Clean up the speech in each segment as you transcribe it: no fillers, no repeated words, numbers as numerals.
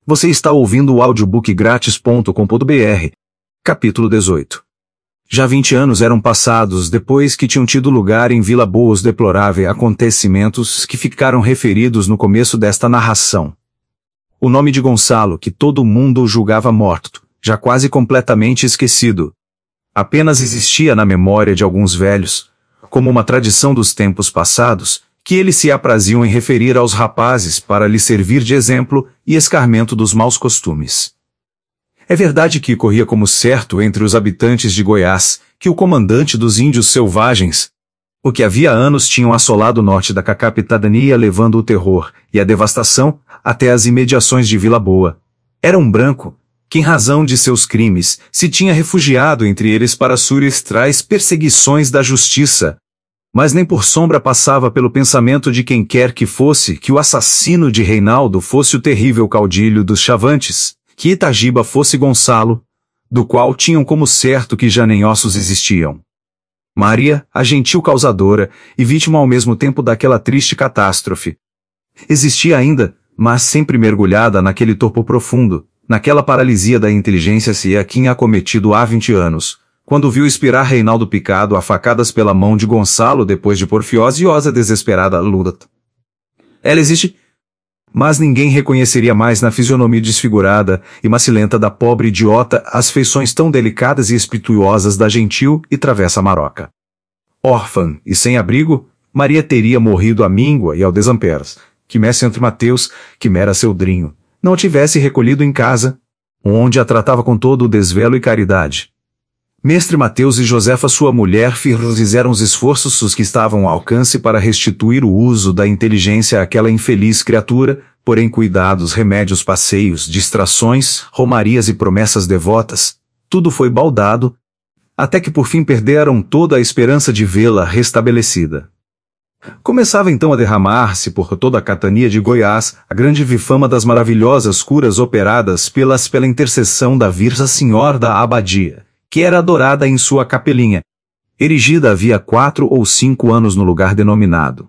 Você está ouvindo o audiobookgratis.com.br. Capítulo 18. Já 20 anos eram passados depois que tinham tido lugar em Vila Boa os deploráveis acontecimentos que ficaram referidos no começo desta narração. O nome de Gonçalo, que todo mundo o julgava morto, já quase completamente esquecido, apenas existia na memória de alguns velhos, como uma tradição dos tempos passados, que eles se apraziam em referir aos rapazes para lhes servir de exemplo e escarmento dos maus costumes. É verdade que corria como certo entre os habitantes de Goiás que o comandante dos índios selvagens, o que havia anos tinham assolado o norte da capitania levando o terror e a devastação até as imediações de Vila Boa, era um branco, que em razão de seus crimes se tinha refugiado entre eles para surestrais perseguições da justiça, mas nem por sombra passava pelo pensamento de quem quer que fosse que o assassino de Reinaldo fosse o terrível caudilho dos Chavantes, que Itagiba fosse Gonçalo, do qual tinham como certo que já nem ossos existiam. Maria, a gentil causadora e vítima ao mesmo tempo daquela triste catástrofe, existia ainda, mas sempre mergulhada naquele torpor profundo, naquela paralisia da inteligência se a tinha acometido há 20 anos, quando viu expirar Reinaldo picado a facadas pela mão de Gonçalo depois de porfiosa e osa desesperada luta. Ela existe, mas ninguém reconheceria mais na fisionomia desfigurada e macilenta da pobre idiota as feições tão delicadas e espirituosas da gentil e travessa Maroca. Órfã e sem abrigo, Maria teria morrido à míngua e ao desamperos, que mestre entre Mateus, que mera seu drinho, não a tivesse recolhido em casa, onde a tratava com todo o desvelo e caridade. Mestre Mateus e Josefa sua mulher fizeram os esforços que estavam ao alcance para restituir o uso da inteligência àquela infeliz criatura, porém cuidados, remédios, passeios, distrações, romarias e promessas devotas, tudo foi baldado, até que por fim perderam toda a esperança de vê-la restabelecida. Começava então a derramar-se por toda a catania de Goiás a grande fama das maravilhosas curas operadas pela intercessão da Virgem Senhora da Abadia, que era adorada em sua capelinha, erigida havia 4 ou 5 anos no lugar denominado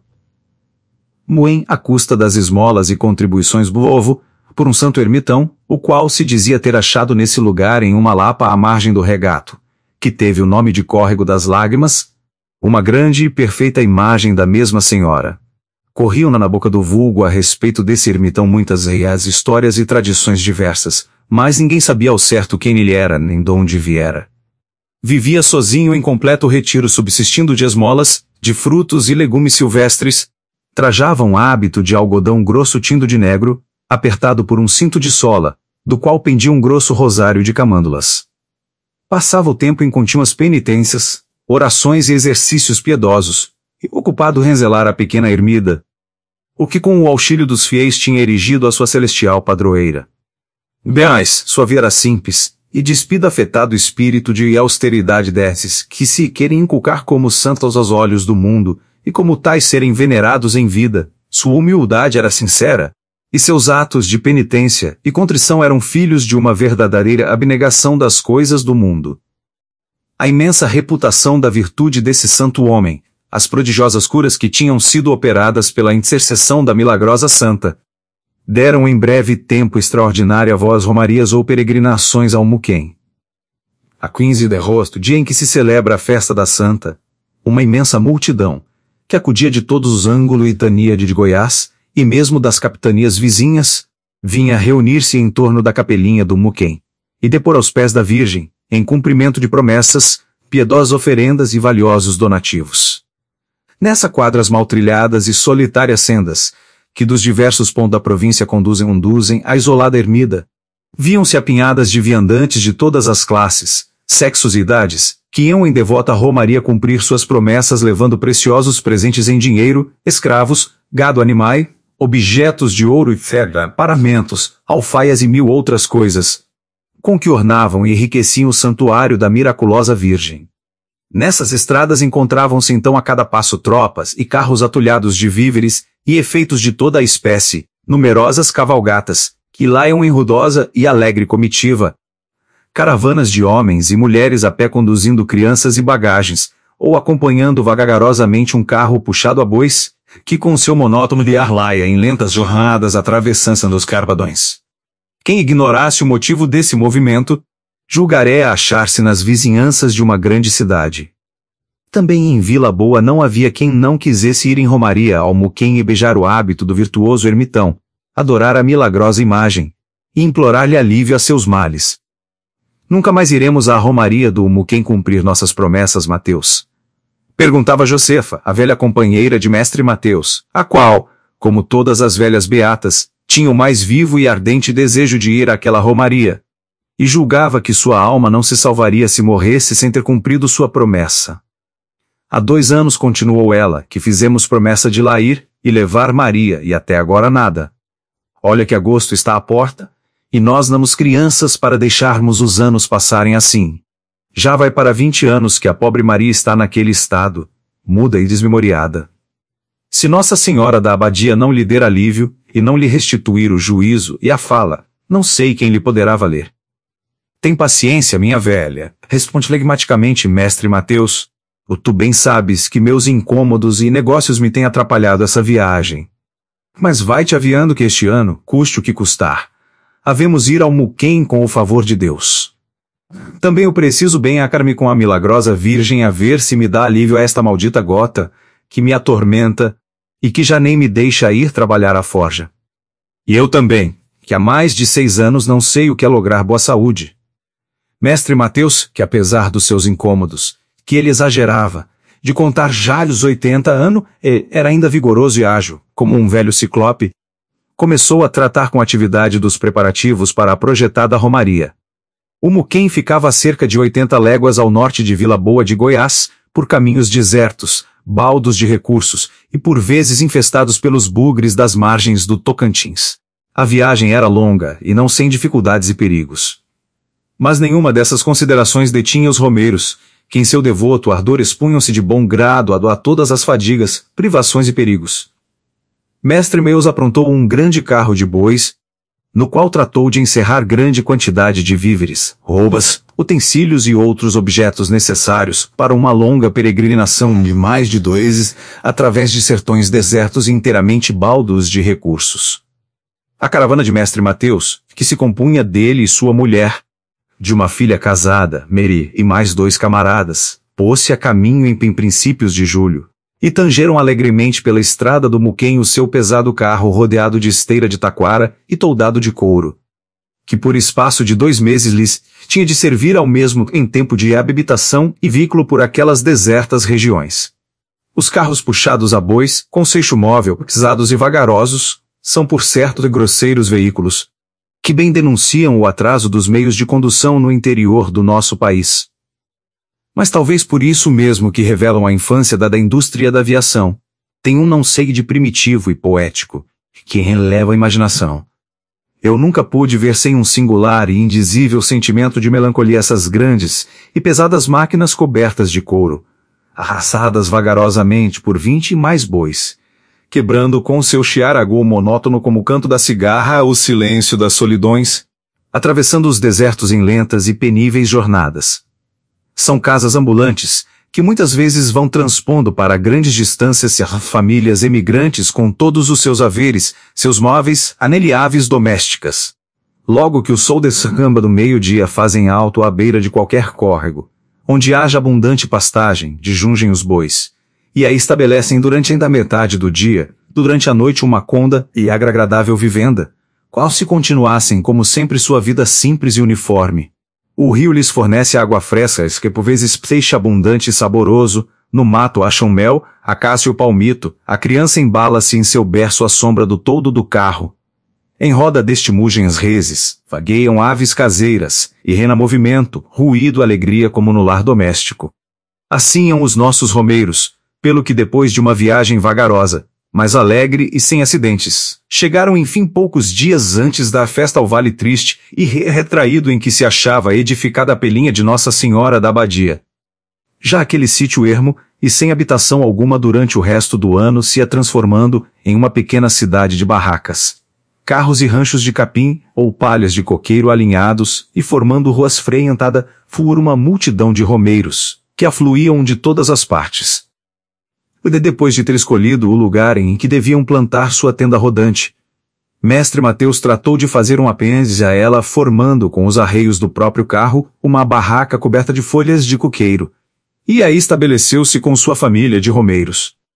Moen, à custa das esmolas e contribuições do povo, por um santo ermitão, o qual se dizia ter achado nesse lugar em uma lapa à margem do regato, que teve o nome de Córrego das Lágrimas, uma grande e perfeita imagem da mesma senhora. Corriam na boca do vulgo a respeito desse ermitão muitas reais histórias e tradições diversas, mas ninguém sabia ao certo quem ele era nem de onde viera. Vivia sozinho em completo retiro subsistindo de esmolas, de frutos e legumes silvestres, trajava um hábito de algodão grosso tindo de negro, apertado por um cinto de sola, do qual pendia um grosso rosário de camândulas. Passava o tempo em contínuas penitências, orações e exercícios piedosos, e ocupado em zelar a pequena ermida, o que com o auxílio dos fiéis tinha erigido a sua celestial padroeira. Beais, sua vida era simples, e despida afetado espírito de austeridade desses, que se querem inculcar como santos aos olhos do mundo, e como tais serem venerados em vida, sua humildade era sincera, e seus atos de penitência e contrição eram filhos de uma verdadeira abnegação das coisas do mundo. A imensa reputação da virtude desse santo homem, as prodigiosas curas que tinham sido operadas pela intercessão da milagrosa santa, deram em breve tempo extraordinária voz romarias ou peregrinações ao Muquem. A 15 de agosto, dia em que se celebra a festa da santa, uma imensa multidão, que acudia de todos os ângulos e taníade de Goiás, e mesmo das capitanias vizinhas, vinha reunir-se em torno da capelinha do Muquem, e depor aos pés da Virgem, em cumprimento de promessas, piedosas oferendas e valiosos donativos. Nessa quadras mal trilhadas e solitárias sendas, que dos diversos pontos da província conduzem à isolada ermida, viam-se apinhadas de viandantes de todas as classes, sexos e idades, que iam em devota romaria cumprir suas promessas levando preciosos presentes em dinheiro, escravos, gado animai, objetos de ouro e ferra, paramentos, alfaias e 1000 outras coisas, com que ornavam e enriqueciam o santuário da miraculosa Virgem. Nessas estradas encontravam-se então a cada passo tropas e carros atulhados de víveres e efeitos de toda a espécie, numerosas cavalgatas, que lá iam em ruidosa e alegre comitiva, caravanas de homens e mulheres a pé conduzindo crianças e bagagens, ou acompanhando vagarosamente um carro puxado a bois, que com seu monótono de ar laia em lentas jornadas atravessando os carpadões. Quem ignorasse o motivo desse movimento, julgaré achar-se nas vizinhanças de uma grande cidade. Também em Vila Boa não havia quem não quisesse ir em romaria ao Muquem e beijar o hábito do virtuoso ermitão, adorar a milagrosa imagem, e implorar-lhe alívio a seus males. Nunca mais iremos à romaria do Muquem cumprir nossas promessas, Mateus? Perguntava Josefa, a velha companheira de mestre Mateus, a qual, como todas as velhas beatas, tinha o mais vivo e ardente desejo de ir àquela romaria, e julgava que sua alma não se salvaria se morresse sem ter cumprido sua promessa. Há 2 anos, continuou ela, que fizemos promessa de lá ir e levar Maria, e até agora nada. Olha que agosto está à porta, e nós damos crianças para deixarmos os anos passarem assim. Já vai para 20 anos que a pobre Maria está naquele estado, muda e desmemoriada. Se Nossa Senhora da Abadia não lhe der alívio, e não lhe restituir o juízo e a fala, não sei quem lhe poderá valer. Tem paciência, minha velha, responde flegmaticamente mestre Mateus. Tu bem sabes que meus incômodos e negócios me têm atrapalhado essa viagem. Mas vai-te aviando que este ano, custe o que custar, havemos ir ao Muquem com o favor de Deus. Também eu preciso bem acar-me com a milagrosa Virgem a ver se me dá alívio a esta maldita gota, que me atormenta, e que já nem me deixa ir trabalhar à forja. E eu também, que há mais de 6 anos não sei o que é lograr boa saúde. Mestre Mateus, que apesar dos seus incômodos, que ele exagerava, de contar já os 80 anos, era ainda vigoroso e ágil, como um velho ciclope, começou a tratar com atividade dos preparativos para a projetada romaria. O Muquem ficava a cerca de 80 léguas ao norte de Vila Boa de Goiás, por caminhos desertos, baldos de recursos, e por vezes infestados pelos bugres das margens do Tocantins. A viagem era longa e não sem dificuldades e perigos. Mas nenhuma dessas considerações detinha os romeiros, que em seu devoto ardor expunham-se de bom grado a todas as fadigas, privações e perigos. Mestre Meus aprontou um grande carro de bois, no qual tratou de encerrar grande quantidade de víveres, roubas, utensílios e outros objetos necessários para uma longa peregrinação de mais de 2 meses, através de sertões desertos e inteiramente baldos de recursos. A caravana de mestre Mateus, que se compunha dele e sua mulher, de uma filha casada, Meri, e mais 2 camaradas, pôs-se a caminho em princípios de julho, e tangeram alegremente pela estrada do Muquem o seu pesado carro rodeado de esteira de taquara e toldado de couro, que por espaço de 2 meses lhes tinha de servir ao mesmo em tempo de habitação e veículo por aquelas desertas regiões. Os carros puxados a bois, com seixo móvel, pesados e vagarosos, são por certo de grosseiros veículos, que bem denunciam o atraso dos meios de condução no interior do nosso país. Mas talvez por isso mesmo que revelam a infância da indústria da aviação, tem um não sei de primitivo e poético, que releva a imaginação. Eu nunca pude ver sem um singular e indizível sentimento de melancolia essas grandes e pesadas máquinas cobertas de couro, arrastadas vagarosamente por 20 e mais bois, quebrando com seu chiar agudo monótono como o canto da cigarra o silêncio das solidões, atravessando os desertos em lentas e peníveis jornadas. São casas ambulantes, que muitas vezes vão transpondo para grandes distâncias famílias emigrantes com todos os seus haveres, seus móveis, aneliáveis domésticas. Logo que o sol descamba do meio-dia fazem alto à beira de qualquer córrego, onde haja abundante pastagem, dijungem os bois, e aí estabelecem durante ainda a metade do dia, durante a noite uma conda e agradável vivenda, qual se continuassem como sempre sua vida simples e uniforme. O rio lhes fornece água fresca, que por vezes peixe abundante e saboroso, no mato acham mel, acácio e palmito, a criança embala-se em seu berço à sombra do toldo do carro. Em roda deste mugem as reses, vagueiam aves caseiras, e reina movimento, ruído, alegria como no lar doméstico. Assim são os nossos romeiros, pelo que depois de uma viagem vagarosa, mas alegre e sem acidentes, chegaram enfim poucos dias antes da festa ao Vale Triste e retraído em que se achava edificada a pelinha de Nossa Senhora da Abadia. Já aquele sítio ermo, e sem habitação alguma durante o resto do ano, se ia transformando em uma pequena cidade de barracas, carros e ranchos de capim ou palhas de coqueiro alinhados e formando ruas frequentadas por uma multidão de romeiros, que afluíam de todas as partes. Depois de ter escolhido o lugar em que deviam plantar sua tenda rodante, Mestre Mateus tratou de fazer um apêndice a ela, formando com os arreios do próprio carro uma barraca coberta de folhas de coqueiro. E aí estabeleceu-se com sua família de romeiros.